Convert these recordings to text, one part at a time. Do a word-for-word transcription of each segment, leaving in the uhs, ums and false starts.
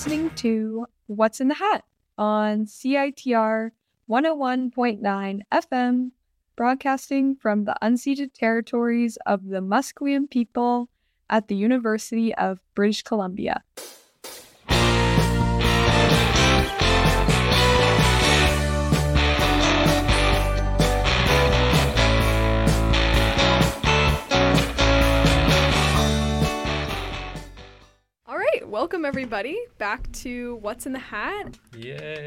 listening to What's in the Hat on C I T R one oh one point nine F M, broadcasting from the unceded territories of the Musqueam people at the University of British Columbia. All right, welcome everybody back to What's in the Hat. Yay!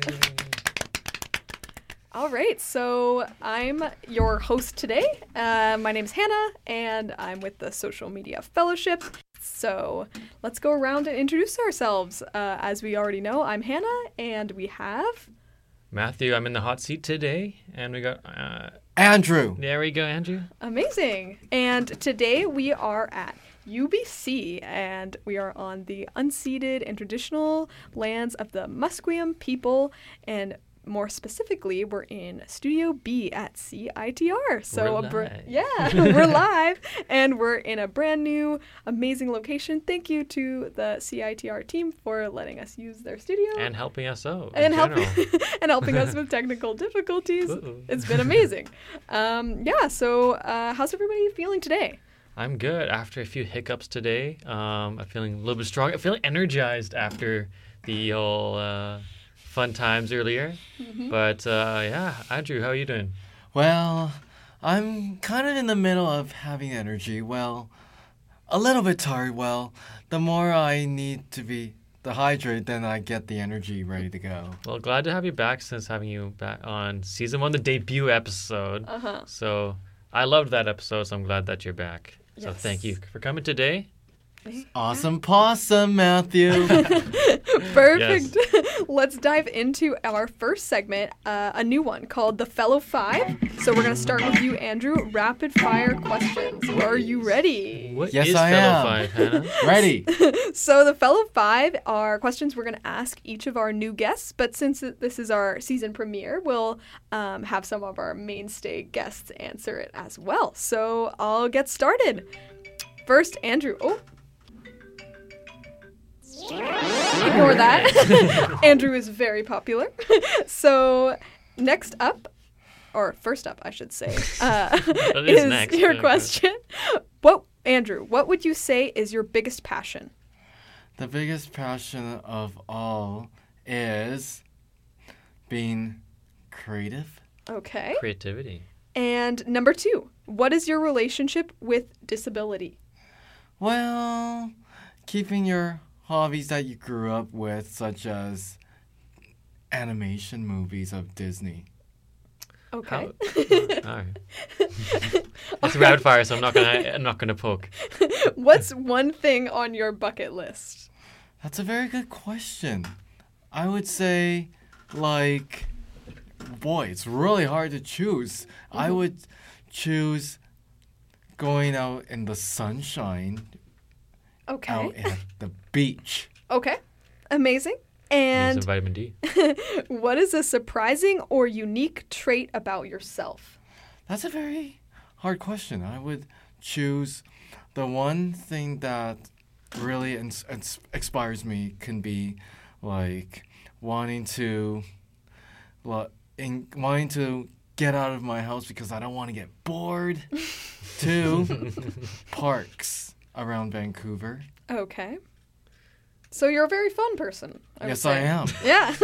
All right, so I'm your host today. Uh, my name is Hannah, and I'm with the Social Media Fellowship. So let's go around and introduce ourselves. Uh, as we already know, I'm Hannah, and we have... Matthew, I'm in the hot seat today, and we got... Uh, Andrew! There we go, Andrew. Amazing. And today we are at U B C, and we are on the unceded and traditional lands of the Musqueam people, and more specifically, we're in Studio B at C I T R. So we're a br- live. yeah, we're live, and we're in a brand new, amazing location. Thank you to the C I T R team for letting us use their studio And helping us out and in helping general. and helping us with technical difficulties. Uh-oh. It's been amazing. Um, yeah. So, uh, how's everybody feeling today? I'm good. After a few hiccups today, um, I'm feeling a little bit strong. I feel energized after the whole uh, fun times earlier. Mm-hmm. But uh, yeah, Andrew, how are you doing? Well, I'm kind of in the middle of having energy. Well, a little bit tired. Well, the more I need to be dehydrated, then I get the energy ready to go. Well, glad to have you back since having you back on season one, the debut episode. Uh huh. So I loved that episode, so I'm glad that you're back. So Yes. thank you for coming today. Awesome possum, Matthew! Perfect. Let's dive into our first segment, uh, a new one called The Fellow Five. So we're going to start with you, Andrew. Rapid fire questions. Are you ready? What Yes, is I Fellow am. Five, Hannah? Ready! So the Fellow Five are questions we're going to ask each of our new guests. But since this is our season premiere, we'll um, have some of our mainstay guests answer it as well. So I'll get started. First, Andrew. Oh. Ignore that. Andrew is very popular. So next up, or first up, I should say, uh, That is is next. your Okay. question. What, Andrew, what would you say is your biggest passion? The biggest passion of all is being creative. Okay. Creativity. And number two, what is your relationship with disability? Well, keeping your hobbies that you grew up with, such as animation movies of Disney. Okay. How- All right. It's rapid fire, so I'm not gonna. I'm not gonna poke. What's one thing on your bucket list? That's a very good question. I would say, like, boy, it's really hard to choose. I would choose going out in the sunshine, Okay. out at the beach. Okay. Amazing. Need And some vitamin D. what is a surprising or unique trait about yourself? That's a very hard question. I would choose the one thing that really ins- ins- inspires me can be like wanting to, lo- in, wanting to get out of my house because I don't want to get bored. Two, parks around Vancouver. Okay. So you're a very fun person. I would Yes, say. I am. Yeah.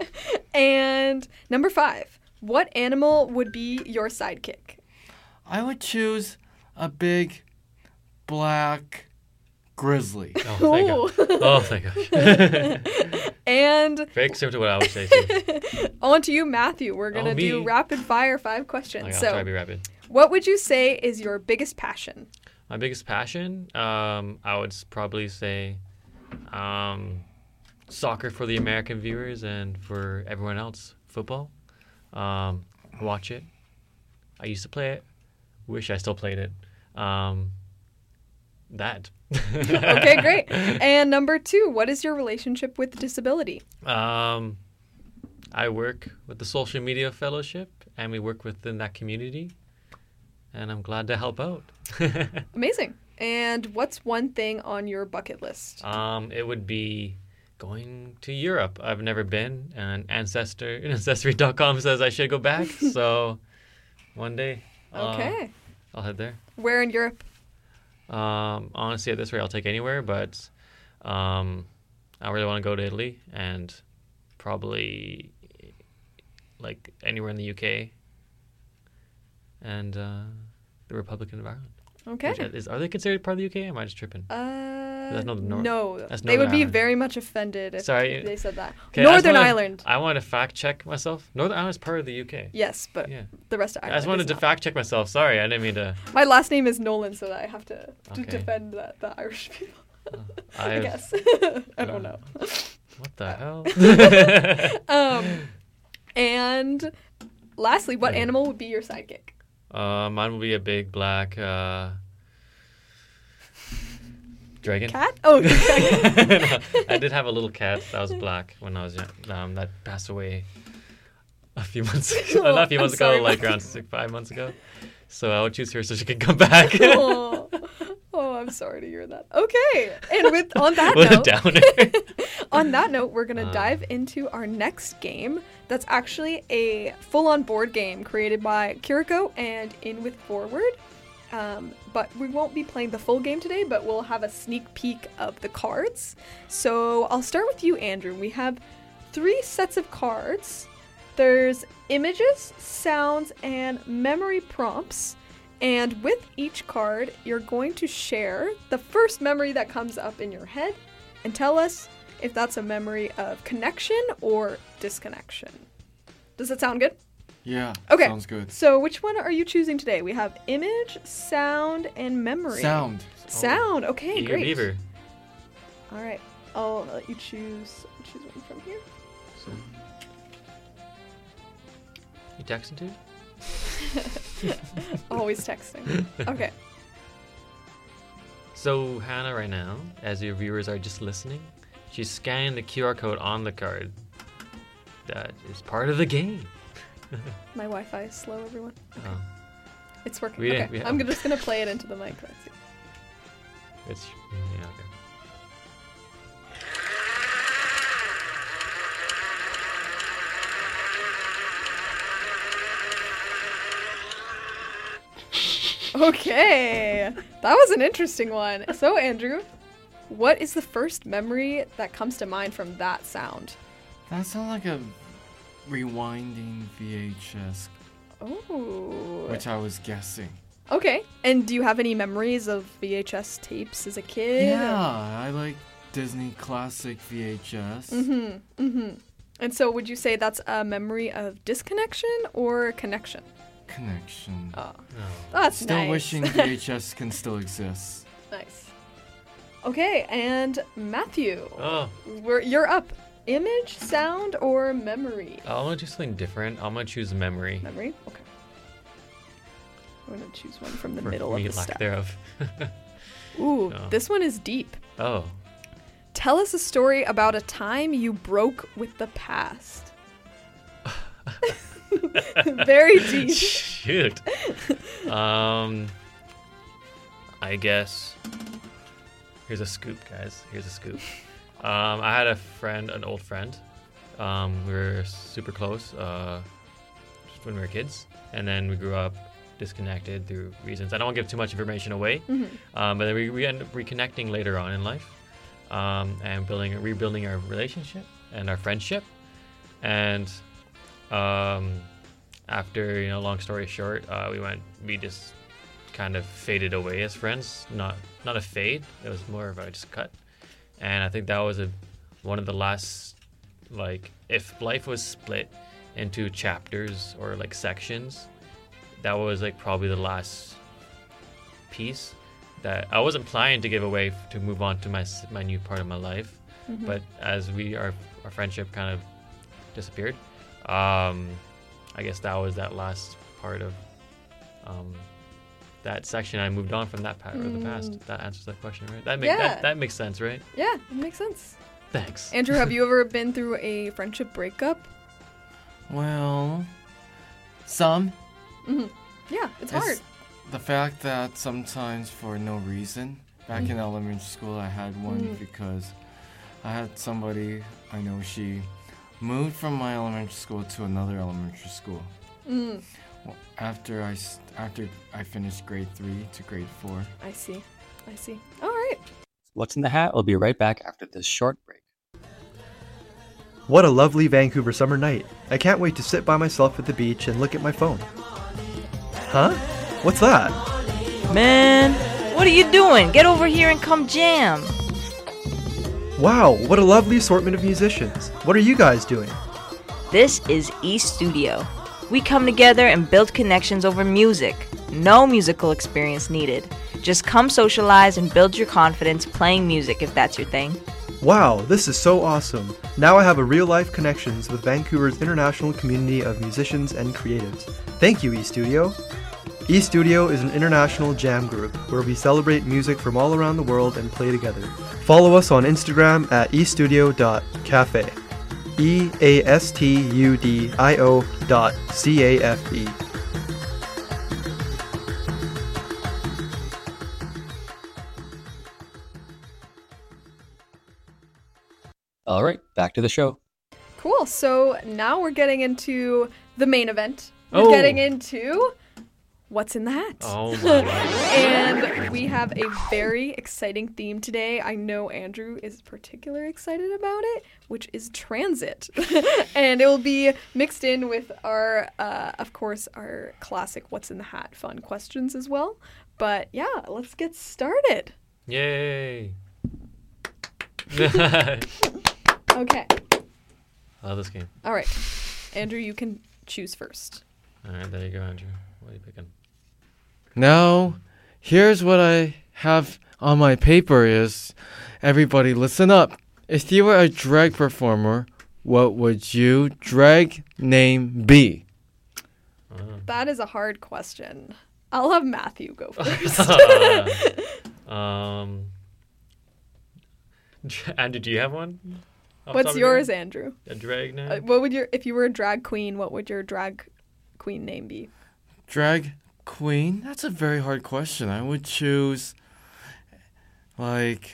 And number five, what animal would be your sidekick? I would choose a big black grizzly. Oh, thank God. Oh, thank gosh. And Very similar to what I would say too. on to you, Matthew. We're going to Oh, do me. rapid fire five questions. Like, I'll so try to be rapid. what would you say is your biggest passion? My biggest passion, um, I would s- probably say, um, soccer for the American viewers and for everyone else. Football. Um, watch it. I used to play it. Wish I still played it. Um, that. Okay, great. And number two, what is your relationship with disability? Um, I work with the Social Media Fellowship, and we work within that community, and I'm glad to help out. Amazing. And what's one thing on your bucket list? um, it would be going to Europe. I've never been, and Ancestor Ancestry dot com says I should go back. So one day, uh, Okay. I'll head there. Where in Europe? Um, honestly, at this rate, I'll take anywhere, but um, I really want to go to Italy and probably like anywhere in the U K and uh, the Republic of Ireland. Okay. Which is, are they considered part of the U K? Am I just tripping? Uh, That's not the Nor- no, that's they would Northern be Ireland. very much offended if Sorry. they said that. 'Kay, I just Northern wanna- Ireland. I wanted to fact check myself. Northern Ireland is part of the U K. Yes, but Yeah. the rest of I Ireland just wanted is to not. fact check myself. Sorry, I didn't mean to. My last name is Nolan, so I have to, to Okay. defend the, the Irish people. I I've- guess. I don't know. What the hell? Um, and lastly, what Okay. animal would be your sidekick? uh, mine will be a big black uh, dragon. Cat? Oh, okay. No, I did have a little cat that was black when I was young. Um, that passed away a few months ago. Oh, Not a few I'm months sorry ago, like about around six, five months ago. So I would choose her so she could come back. oh. oh, I'm sorry to hear that. Okay, and with on that What a note, downer. on that note, we're gonna Uh. dive into our next game. That's actually a full-on board game created by Kiriko and In With Forward. Um, but we won't be playing the full game today, but we'll have a sneak peek of the cards. So I'll start with you, Andrew. We have three sets of cards. There's images, sounds, and memory prompts. And with each card, you're going to share the first memory that comes up in your head and tell us if that's a memory of connection or disconnection. Does that sound good? Yeah. Okay. Sounds good. So which one are you choosing today? We have image, sound, and memory. Sound. Sound. Okay, Eager great. beaver. All right. I'll let you choose choose one from here. So, you texting too? Always texting. Okay. So Hannah, right now, as your viewers are just listening, she's scanning the Q R code on the card. That is part of the game. My Wi-Fi is slow, everyone. Oh, It's working. We okay. didn't- we- I'm just gonna play it into the mic. Let's see. it's yeah, okay. Okay. That was an interesting one. So Andrew, what is the first memory that comes to mind from that sound? That sounds like a rewinding V H S, Oh. which I was guessing. Okay. And do you have any memories of V H S tapes as a kid? Yeah, I like Disney classic V H S. Mm-hmm. Mm-hmm. And so would you say that's a memory of disconnection or connection? Connection. Oh, Oh. that's Still nice. wishing V H S can still exist. Nice. Okay, and Matthew, Oh, we're, you're up. Image, sound, or memory? I'm gonna do something different. I'm gonna choose memory. Memory? Okay. I'm going to choose one from the For middle me, of the lack stack. thereof. Ooh, No. this one is deep. Oh. Tell us a story about a time you broke with the past. Very deep. Shoot. um, I guess. Here's a scoop, guys. Here's a scoop. Um, I had a friend, an old friend. Um, we were super close uh, just when we were kids, and then we grew up disconnected through reasons. I don't want to give too much information away, Mhm. um, but then we, we ended up reconnecting later on in life, um, and building, rebuilding our relationship and our friendship, and um, after, you know, long story short, uh, we went, we just kind of faded away as friends. Not not a fade. It was more of a just cut. And I think that was a one of the last, like, if life was split into chapters or like sections, that was like probably the last piece that I wasn't planning to give away f- to move on to my s- my new part of my life. Mhm. But as we our our friendship kind of disappeared, um, I guess that was that last part of um, that section. I moved on from that part of the past. Mm. That answers that question, right? That make, Yeah. that, that makes sense, right? Yeah, it makes sense. Thanks. Andrew, have you ever been through a friendship breakup? Well, some. hmm Yeah, it's hard. It's the fact that sometimes for no reason. Back in elementary school, I had one Mm. because I had somebody I know, she moved from my elementary school to another elementary school. Mm, Well, after I s- after I finished grade three to grade four. I see. I see. All right. What's in the Hat? We'll be right back after this short break. What a lovely Vancouver summer night. I can't wait to sit by myself at the beach and look at my phone. Huh? What's that? Man, what are you doing? Get over here and come jam. Wow, what a lovely assortment of musicians. What are you guys doing? This is East Studio. We come together and build connections over music. No musical experience needed. Just come socialize and build your confidence playing music if that's your thing. Wow, this is so awesome. Now I have a real-life connections with Vancouver's international community of musicians and creatives. Thank you, eStudio. eStudio is an international jam group where we celebrate music from all around the world and play together. Follow us on Instagram at estudio dot cafe. E A S T U D I O dot C A F E. All right, back to the show. Cool. So now we're getting into the main event. We're Oh. getting into what's in the hat. Oh my God. And we have a very exciting theme today. I know Andrew is particularly excited about it, which is transit. And it will be mixed in with our, uh, of course, our classic what's in the hat fun questions as well. But yeah, let's get started. Yay. Okay. I love this game. All right. Andrew, you can choose first. All right, there you go, Andrew. What are you picking? Now, here's what I have on my paper is, everybody listen up. If you were a drag performer, what would you drag name be? Oh. That is a hard question. I'll have Matthew go first. um, Andrew, do you have one? off the top What's of your yours, head? Andrew? A drag name? Uh, what would your if you were a drag queen? What would your drag queen name be? Drag queen? That's a very hard question. I would choose, like,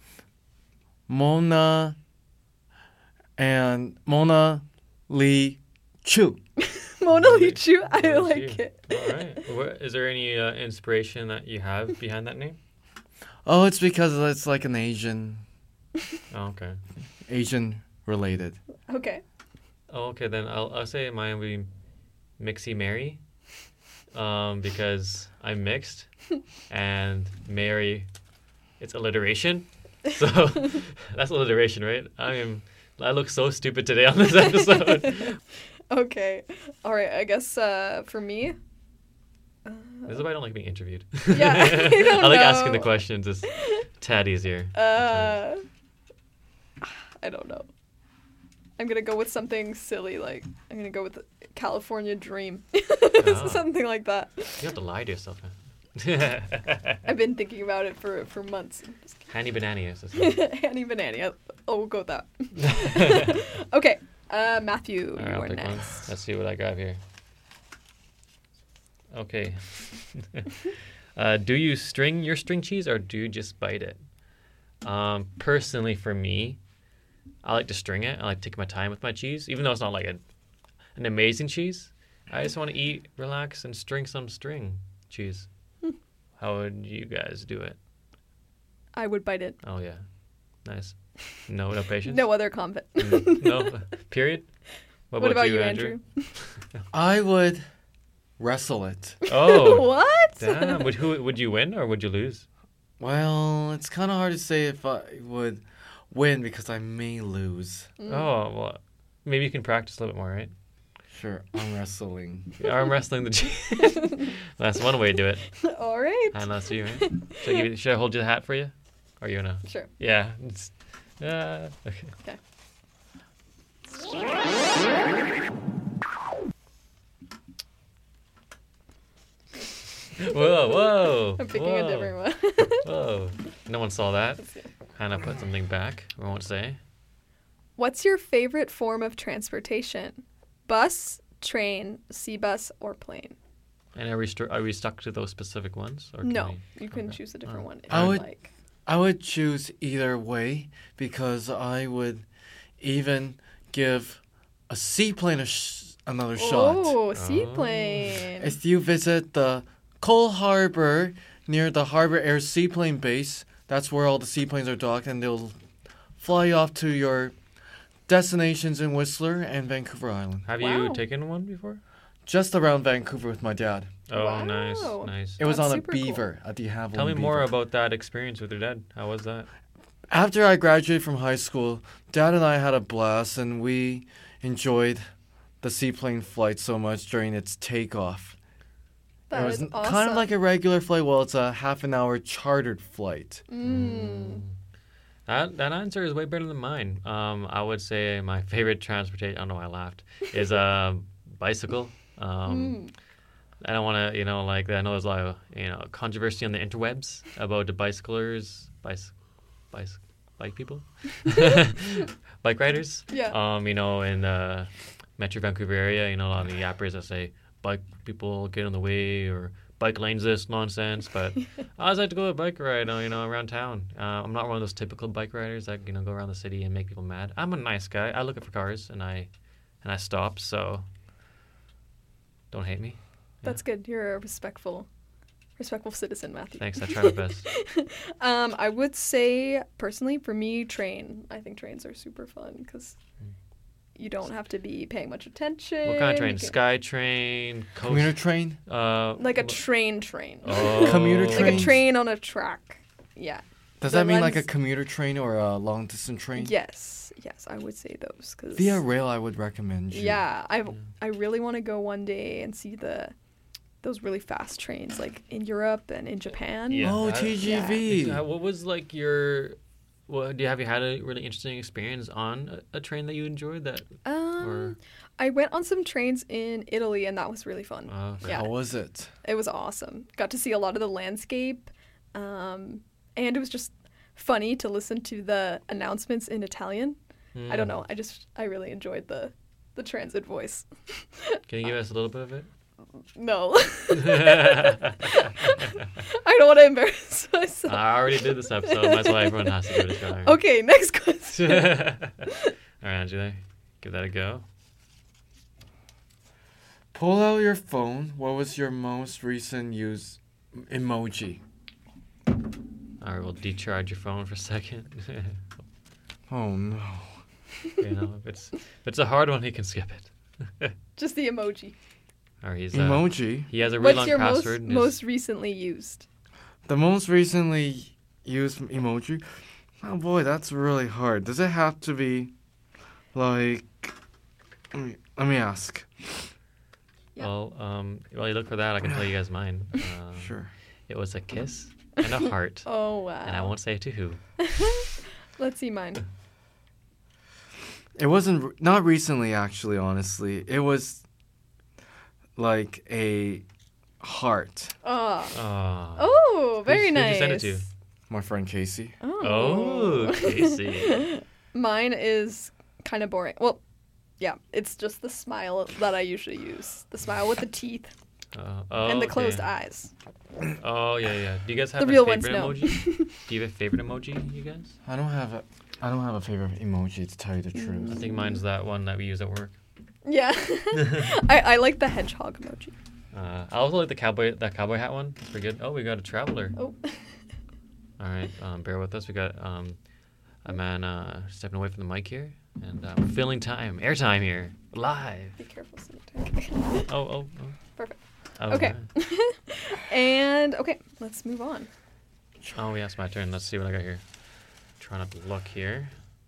Mona and Mona Lee Chu. Mona Really? Lichu. I That's like you. it. All right. Where, is there any uh, inspiration that you have behind that name? Oh, it's because it's like an Asian, Oh, okay. Asian related. Okay. Oh, okay. Then I'll I'll say mine would be Mixie Mary, um, because I'm mixed, and Mary, it's alliteration. So that's alliteration, right? I am. I look so stupid today on this episode. Okay. All right. I guess uh, for me. Uh, This is why I don't like being interviewed. Yeah, I don't I like asking the know. questions. It's tad easier. uh, I don't know. I'm gonna go with something silly, like I'm gonna go with California Dream, Oh. something like that. You have to lie to yourself, man. I've been thinking about it for for months. Handy Bananias. Hanny Banana. Oh, we'll go with that. Okay, uh, Matthew, All right, you I'll are pick one. next. Let's see what I got here. Okay. uh, do you string your string cheese or do you just bite it? Um, personally, for me, I like to string it. I like to take my time with my cheese, even though it's not like a, an amazing cheese. I just want to eat, relax, and string some string cheese. How would you guys do it? I would bite it. Oh yeah, nice. No, no patience. No other comment. Mm, no. Period. What, What about you, Andrew? I would wrestle it. Oh, What? damn. Would who would you win or would you lose? Well, it's kind of hard to say if I would win because I may lose. Mm. Oh, well, maybe you can practice a little bit more, right? Sure, I'm wrestling. Arm wrestling the cheese. That's one way to do it. All right. And that's you, right? Should I, give you, should I hold you the hat for you? Or you gonna? Sure. Yeah. It's, uh, okay. Whoa, whoa. I'm picking whoa, a different one. Whoa. No one saw that. Hannah put something back. I won't say. What's your favorite form of transportation? Bus, train, sea bus, or plane? And are we, st- are we stuck to those specific ones? Or can No, we- you can okay. choose a different Oh. one if I you would- like. I would choose either way because I would even give a seaplane a sh- another shot. Oh, seaplane. If you visit the Cole Harbor near the Harbor Air Seaplane Base, that's where all the seaplanes are docked, and they'll fly you off to your destinations in Whistler and Vancouver Island. Have Wow. you taken one before? Just around Vancouver with my dad. Oh, Wow. nice, nice. It was That's on a super cool. Beaver at the Havilland Tell me Beaver. more about that experience with your dad. How was that? After I graduated from high school, Dad and I had a blast, and we enjoyed the seaplane flight so much during its takeoff. That it was is n- awesome. kind of like a regular flight. Well, it's a half an hour chartered flight. Mm. That that answer is way better than mine. Um, I would say my favorite transportation. I don't know why I laughed. Is a bicycle. Um, Mm. I don't want to, you know, like I know there's a lot of, you know, controversy on the interwebs about the bicyclers, bicycle, bicycle, bike people, bike riders. Yeah. Um, you know, in the Metro Vancouver area, you know, a lot of the yappers that say bike people get in the way or bike lanes this nonsense. But I always like to go a bike ride, uh, you know, around town. Uh, I'm not one of those typical bike riders that, you know, go around the city and make people mad. I'm a nice guy. I look for cars and I and I stop. So don't hate me. That's good. You're a respectful, respectful citizen, Matthew. Thanks. I try my best. um, I would say personally, for me, train. I think trains are super fun because you don't have to be paying much attention. What kind of train? You can- Sky train, coast, Commuter train? uh, Like a l- train train. oh. Commuter Like a trains? train on a track. Yeah. Does The that mean like a lens- commuter train or a long distance train? Yes. Yes, I would say those. Cause, Via rail, I would recommend you. yeah, I I really want to go one day and see the those really fast trains like in Europe and in Japan. Yeah. Oh, I- T G V. Uh, What was like your? What do you have you had a really interesting experience on a, a train that you enjoyed? That Um, Or- I went on some trains in Italy and that was really fun. uh, Yeah. How was it? It was awesome. Got to see a lot of the landscape, um, and it was just funny to listen to the announcements in Italian. I don't know. I just I really enjoyed the the transit voice. Can you give us a little bit of it? No, I don't want to embarrass myself. I already did this episode. That's why everyone has to give it a try. Okay, next question. All right, Angela, give that a go. Pull out your phone. What was your most recent use emoji? All right, we'll decharge your phone for a second. Oh no. You know, if it's if it's a hard one, he can skip it. Just the emoji. Or he's uh, Emoji. he has a really What's long your most password. and his- most recently used? The most recently used emoji? Oh boy, that's really hard. Does it have to be like let me, let me ask. Yeah. Well, um, while you look for that, I can tell you guys mine. Um, Sure. It was a kiss and a heart, Oh wow. and I won't say to who. Let's see mine. It wasn't re- not recently actually, honestly. It was like a heart. Oh. Oh. Oh, very Who'd- nice. who'd you send it to? My friend Casey. Oh. Oh, Casey. Mine is kind of boring. Well, yeah, it's just the smile that I usually use. The smile with the teeth Uh, oh, and the okay. closed eyes. Oh yeah, yeah. Do you guys have The a real ones, favorite no. emoji? Do you have a favorite emoji, you guys? I don't have a I don't have a favorite emoji to tell you the I truth. think mine's that one that we use at work. Yeah. I, I like the hedgehog emoji. Uh, I also like the cowboy that cowboy hat one. It's pretty good. Oh, we got a traveler. Oh. All right, um, bear with us. We got um, a man uh, stepping away from the mic here, and uh, we're filling time, airtime here, live. Be careful. Sanitary. Oh, oh, oh. Perfect. Oh, Okay. right. And, okay, let's move on. Oh, yeah, it's my turn. Let's see what I got here. Try not to look here.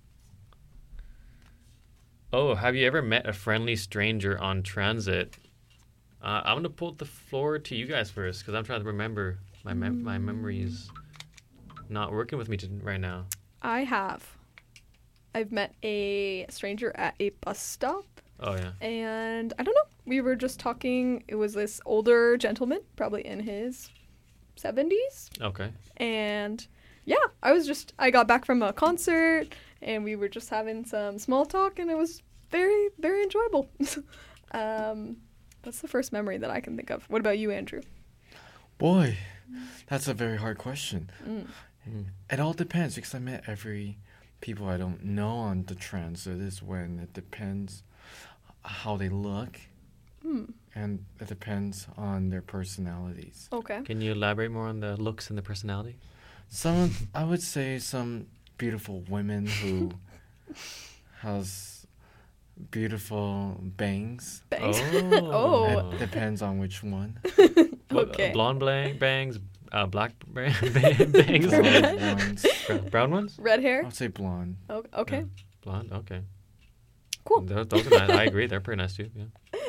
Oh, have you ever met a friendly stranger on transit? Uh, I'm gonna put the floor to you guys first because I'm trying to remember. My mem- my memory is not working with me to- right now. I have. I've met a stranger at a bus stop. Oh yeah. And I don't know. We were just talking. It was this older gentleman, probably in his seventies. Okay. And yeah, I was just, I got back from a concert and we were just having some small talk and it was very, very enjoyable. um, that's the first memory that I can think of. What about you, Andrew? Boy, that's a very hard question. Mm. Mm. It all depends because I met every people I don't know on the transit is when it depends how they look Hmm. and it depends on their personalities. Okay. Can you elaborate more on the looks and the personality? Some, I would say some beautiful women who has beautiful bangs. Bangs. Oh. Oh. It depends on which one. What, Okay. uh, blonde blang, bangs, uh, black bang, bangs, Blonde ones. brown, brown ones? Red I hair. would say blonde. Oh, okay. Blonde, okay. Cool. Those, those are nice. I agree. They're pretty nice too. Yeah.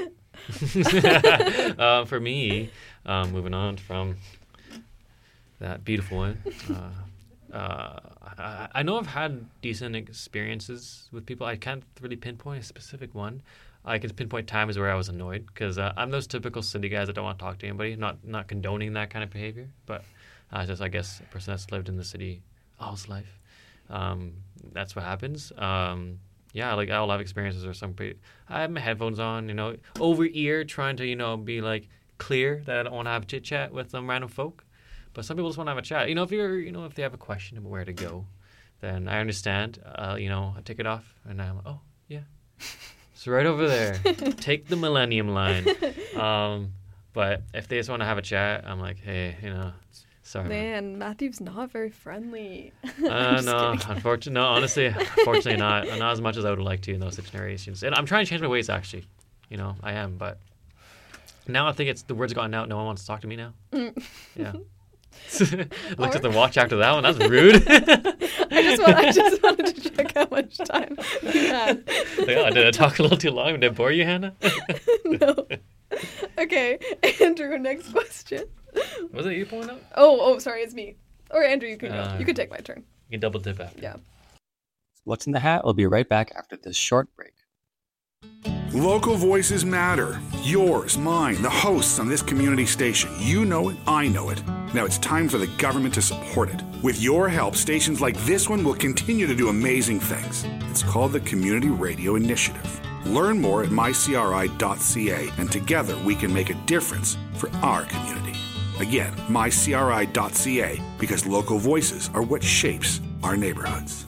uh, for me, um, moving on from that beautiful one, uh, uh, I, I know I've had decent experiences with people. I can't really pinpoint a specific one. I can pinpoint times where I was annoyed because uh, I'm those typical city guys that don't want to talk to anybody. Not not condoning that kind of behavior, but uh, just I guess a person that's lived in the city all his life. Um, that's what happens. Um, yeah, like I'll have experiences where some people, I have my headphones on, you know, over ear, trying to, you know, be like clear that I don't want to have a chit chat with some random folk. But some people just want to have a chat. You know, if you're, you know, if they have a question about where to go, then I understand. Uh, you know, I take it off and I'm like, oh yeah, it's right over there. Take the Millennium Line. Um, but if they just want to have a chat, I'm like, hey, you know, sorry. Man, Matthew's not very friendly. Uh, I'm just no, kidding. unfortunately, no, honestly, unfortunately not. Not as much as I would like to in those situations. And I'm trying to change my ways, actually. You know, I am, but now I think it's the word's gotten out. No one wants to talk to me now. Mm. Yeah. Looked at the watch after that one. That's rude. I just want, I just wanted to check how much time we had. Like, oh, did I talk a little too long? Did I bore you, Hannah? No. Okay, Andrew. Next question. Was it you pulling up? Oh, oh, sorry, it's me. Or Andrew, you can go. Uh, You can take my turn. You can double dip after. Yeah. What's in the Hat? We'll be right back after this short break. Local voices matter. Yours, mine, the hosts on this community station. You know it, I know it. Now it's time for the government to support it. With your help, stations like this one will continue to do amazing things. It's called the Community Radio Initiative. Learn more at my c r i dot c a, and together we can make a difference for our community. Again, my c r i dot c a, because local voices are what shapes our neighborhoods.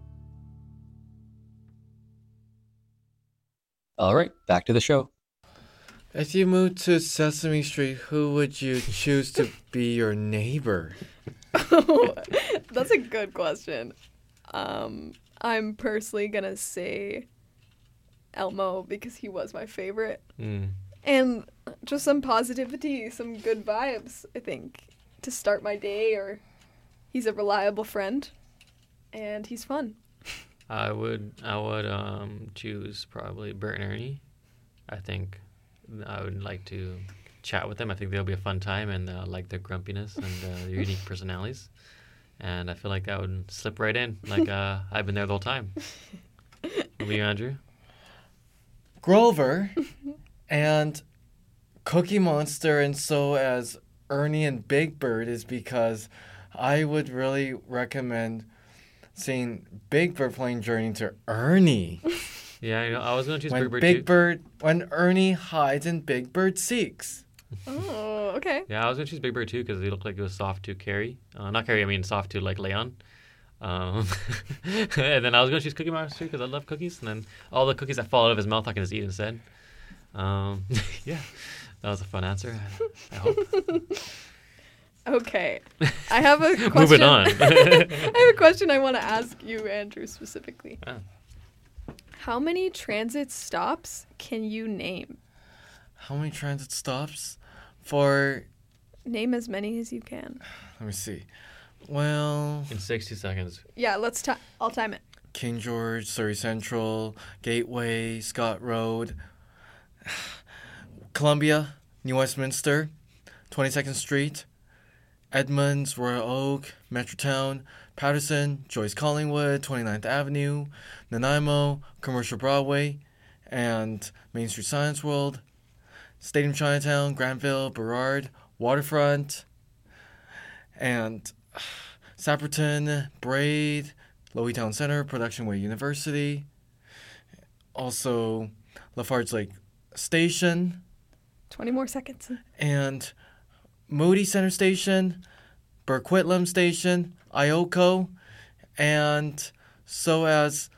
All right, back to the show. If you moved to Sesame Street, who would you choose to be your neighbor? Oh, that's a good question. Um, I'm personally gonna say Elmo because he was my favorite. Mm. And just some positivity, some good vibes, I think, to start my day. Or he's a reliable friend, and he's fun. I would I would um, choose probably Bert and Ernie. I think I would like to chat with them. I think they'll be a fun time, and I like their grumpiness and uh, their unique personalities. And I feel like that would slip right in, like uh, I've been there the whole time. What about you, Andrew? Grover and Cookie Monster, and so as Ernie and Big Bird is because I would really recommend seeing Big Bird playing Journey to Ernie. Yeah, you know, I was going to choose when Big Bird Big too. Bird, when Ernie hides and Big Bird seeks. Oh, okay. Yeah, I was going to choose Big Bird too because he looked like he was soft to Carrie. Uh, not Carrie, I mean soft to like Leon. Um, and then I was going to choose Cookie Monster because I love cookies. And then all the cookies that fall out of his mouth I can just eat instead. Um, yeah, that was a fun answer. I, I hope. Okay. I have a question. Moving on. I have a question I want to ask you, Andrew, specifically. Ah. How many transit stops can you name? How many transit stops? For, Name as many as you can. let me see. Well, In sixty seconds. Yeah, let's ti- I'll time it. King George, Surrey Central, Gateway, Scott Road, Columbia, New Westminster, twenty-second Street, Edmonds, Royal Oak, Metrotown, Patterson, Joyce Collingwood, twenty-ninth Avenue, Nanaimo, Commercial Broadway, and Main Street Science World, Stadium Chinatown, Granville, Burrard, Waterfront, and Sapperton, Braid, Lowy Town Center, Production Way University, also Lafarge Lake Station, twenty more seconds. and Moody Center Station, Burke Whitlam Station, Ioko, and so as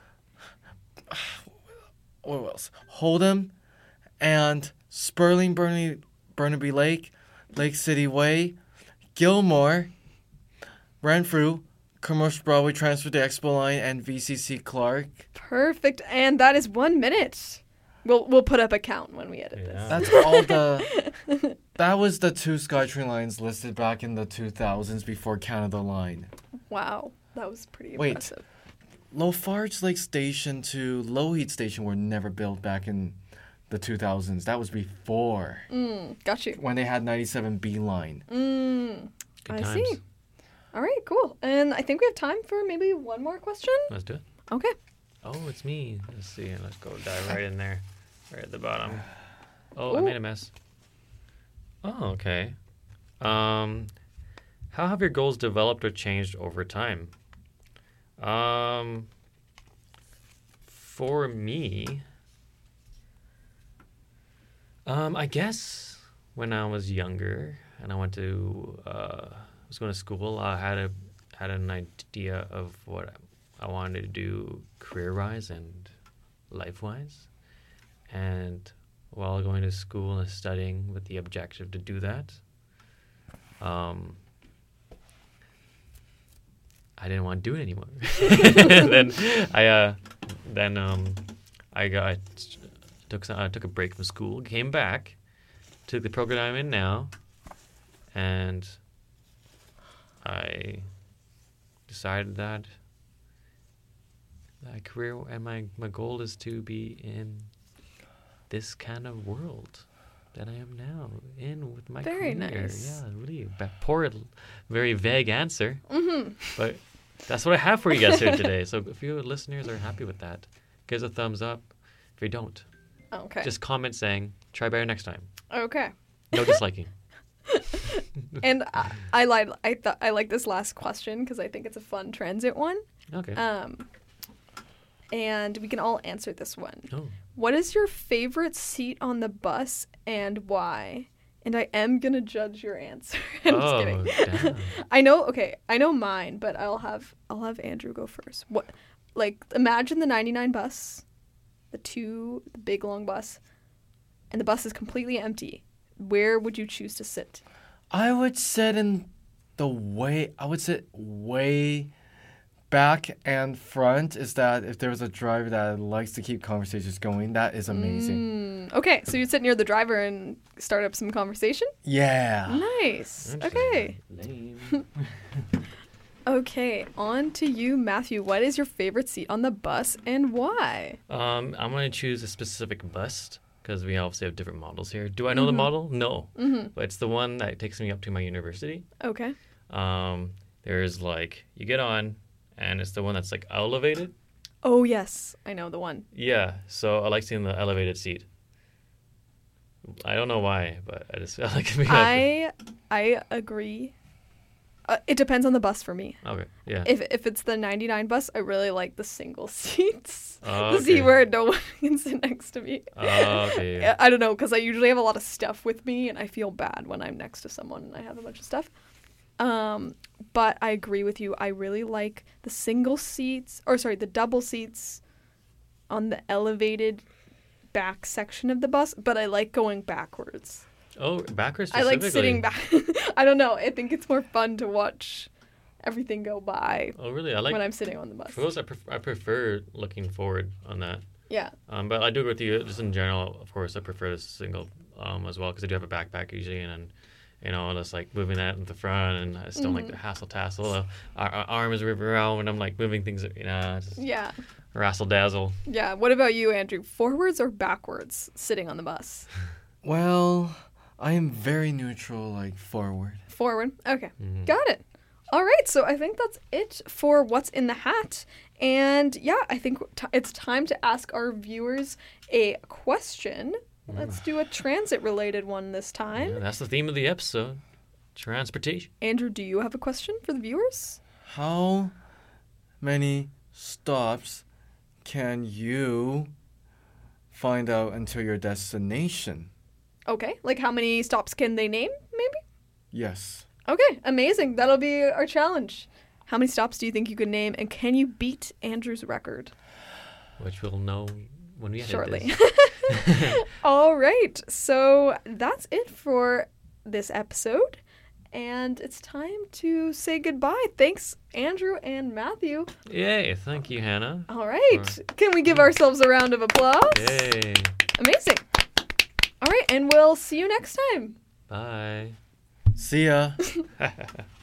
what else? Hold'em, and Sperling Burnaby, Burnaby Lake, Lake City Way, Gilmore, Renfrew, Commercial Broadway transferred to Expo Line, and V C C Clark. Perfect. And that is one minute. We'll we'll put up a count when we edit Yeah. this. That's all the. That was the two SkyTrain lines listed back in the two thousands before Canada Line. Wow. That was pretty Wait. impressive. Lafarge Lake Station to Lougheed Station were never built back in the two thousands. That was before Mm, got you. when they had ninety-seven B line. Mm, Good I times. see. All right, cool. And I think we have time for maybe one more question. Let's do it. Okay. Oh, it's me. Let's see. Let's go dive right in there. Right at the bottom. Oh, I Ooh. made a mess. Oh, okay. Um, how have your goals developed or changed over time? Um, for me, um, I guess when I was younger and I went to, uh, I was going to school, I had a had an idea of what I wanted to do career-wise and life-wise. And while going to school and studying with the objective to do that, um, I didn't want to do it anymore. And then I, uh, then um, I got took some, I took a break from school, came back, took the program I'm in now, and I decided that my career and my, my goal is to be in this kind of world that I am now in with my Very career. nice. Yeah, really ba- poor, very vague answer, Mm-hmm. but that's what I have for you guys here today. So if you listeners are happy with that, give us a thumbs up. If you don't, Okay. just comment saying try better next time. Okay. No disliking. And I, I lied. I thought I like this last question because I think it's a fun transit one. Okay. Um, and we can all answer this one. oh. What is your favorite seat on the bus and why? And I am gonna judge your answer. I'm just Oh, kidding. damn. I know. Okay, I know mine, but I'll have I'll have Andrew go first. What? Like, imagine the ninety-nine bus, the two, the big long bus, and the bus is completely empty. Where would you choose to sit? I would sit in the way. I would sit way back and front. Is that if there was a driver that likes to keep conversations going, that is amazing. Mm, okay, so you'd sit near the driver and start up some conversation? Yeah. Nice. Interesting. Okay. Lame. Okay, on to you, Matthew. What is your favorite seat on the bus and why? Um, I'm going to choose a specific bus because we obviously have different models here. Do I know the model? No. Mm-hmm. But it's the one that takes me up to my university. Okay. Um, there's like, you get on, and it's the one that's like elevated. Oh, yes. I know the one. Yeah, so I like seeing the elevated seat. I don't know why, but I just I like being up. I I agree. Uh, it depends on the bus for me. Okay, yeah. If if it's the ninety-nine bus, I really like the single seats. Oh, The seat okay. where no one can sit next to me. Oh, okay, yeah. I I don't know, because I usually have a lot of stuff with me, and I feel bad when I'm next to someone and I have a bunch of stuff. Um, but I agree with you. I really like the single seats, or sorry, the double seats on the elevated back section of the bus, but I like going backwards. Oh, backwards I like specifically. sitting back. I don't know. I think it's more fun to watch everything go by Oh, really? I like. when I'm sitting on the bus. For those, I, pref- I prefer looking forward on that. Yeah. Um, but I do agree with you. Just in general, of course, I prefer the single um, as well because I do have a backpack usually, and, and you know, just like moving that in the front, and I just don't like Mm-hmm. the hassle tassle. Uh, our, our arms ripping around when I'm like moving things. You know, it's just Yeah. razzle dazzle. Yeah. What about you, Andrew? Forwards or backwards sitting on the bus? Well, I am very neutral, like forward. Forward. Okay. Mhm. Got it. All right. So I think that's it for What's in the Hat. And yeah, I think t- it's time to ask our viewers a question. Let's do a transit related one this time. Yeah, that's the theme of the episode: transportation. Andrew, do you have a question for the viewers? How many stops can you find out until your destination? Okay. Like how many stops can they name, maybe? Yes. Okay, amazing. That'll be our challenge. How many stops do you think you could name, and can you beat Andrew's record? Which we'll know when we edit Shortly. this. All right. So that's it for this episode. And it's time to say goodbye. Thanks, Andrew and Matthew. Yay. Thank you, Hannah. All right. For- Can we give ourselves a round of applause? Yay. Amazing. All right. And we'll see you next time. Bye. See ya.